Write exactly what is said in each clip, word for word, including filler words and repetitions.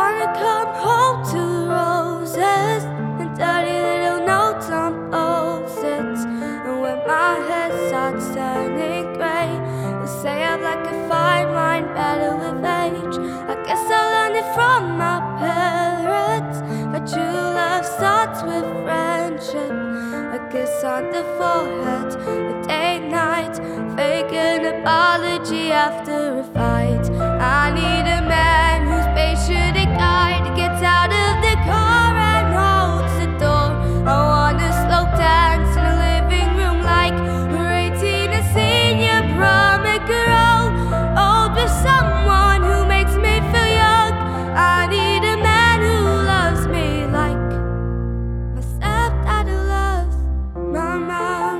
wanna come home to roses and dirty little notes on post-its. And when my head starts turning grey, you'll say I've like a fine wine, better with age. I guess I learned it from my parents, but true love starts with friendship. A kiss on the forehead, a date night, fake an apology after a fight. I need a man who's patient and kind, gets out of the car and holds the door. I wanna slow dance in a living room like we're eighteen, a senior prom, a girl old with someone who makes me feel young. I need a man who loves me like my stepdad who loves my mom.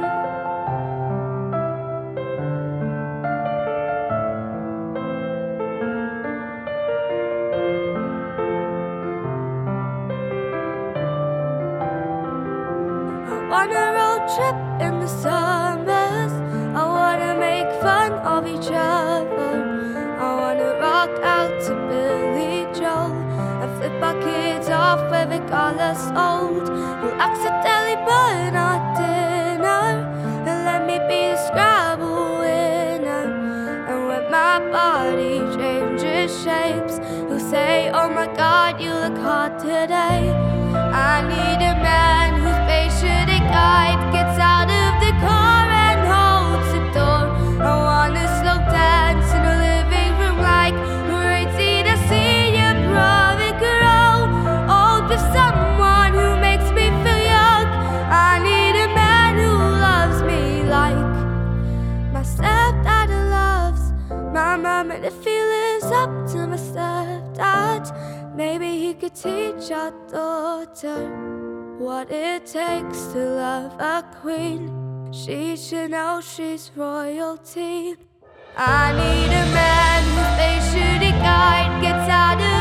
I wanna road trip in the summers, I wanna make fun of each other. I wanna rock out to Billy Joel and flip our kids off where they call us old. We'll accidentally burn our dinner and let me be the Scrabble winner. And when my body changes shapes, you'll say, oh my God, you look hot today. I need a man who's patient and kind, gets out of the car and holds the door. I wanna slow dance in a living room like we're eighteen, a senior prom, and girl old with someone who makes me feel young. I need a man who loves me like my stepdad who loves my mom. And if he lives up to my stepdad, maybe he could teach our daughter what it takes to love a queen. She should know she's royalty. I need a man who's patient and kind, gets out of